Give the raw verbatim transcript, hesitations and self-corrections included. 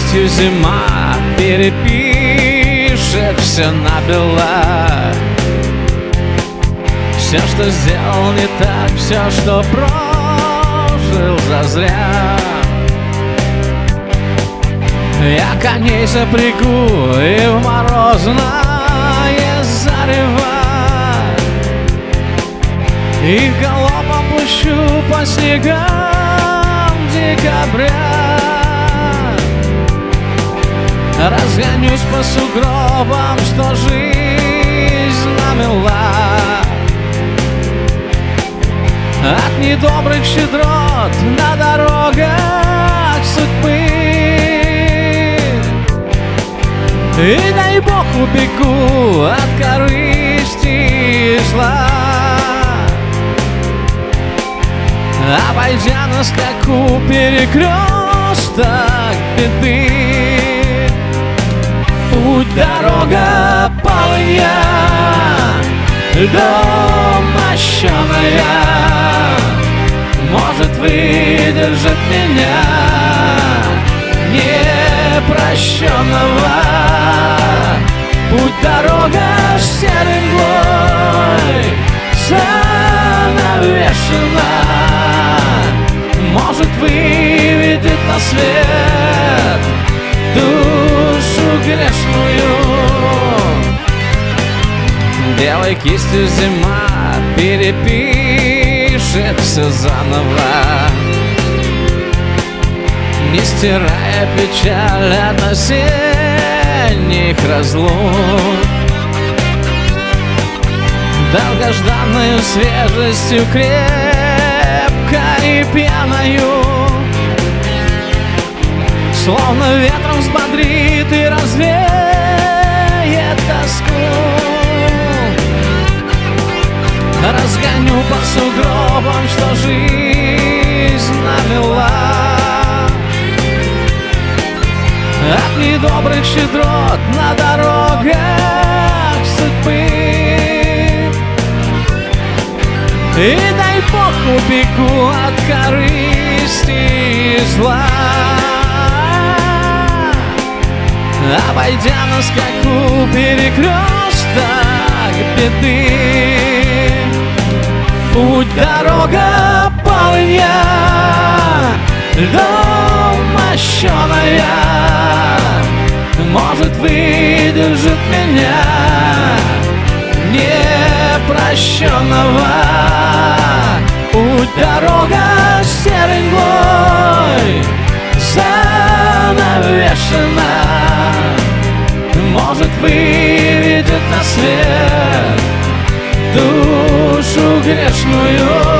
кистью зима перепишет все набело. Все, что сделал не так, все, что прожил зазря. Я коней запрягу и в морозное зарево их галопом пущу по снегам декабря. Разгонюсь по сугробам, что жизнь намела. От недобрых щедрот на дорогах судьбы. И дай Бог убегу от корысти и зла, обойдя на скаку перекресток беды. Путь, дорога полынья, льдом мощеная, может, выдержит меня непрощенного. Путь, дорога серой мглой занавешена, может, выведет на свет душу грешную. Белой кистью зима перепишет все заново, не стирая печаль от осенних разлук. Долгожданную свежестью крепкой и пьяною, словно ветром взбодрит и развеет тоску. Разгоню по сугробам, что жизнь намела. От недобрых щедрот на дорогах судьбы. И дай Бог убегу от корысти и зла, обойдя на скаку перекресток беды. Путь, дорога полынья, льдом мощеная, может, выдержит меня непрощенного. Путь, дорога серой мглой занавешена, может, выведет на свет душу грешную.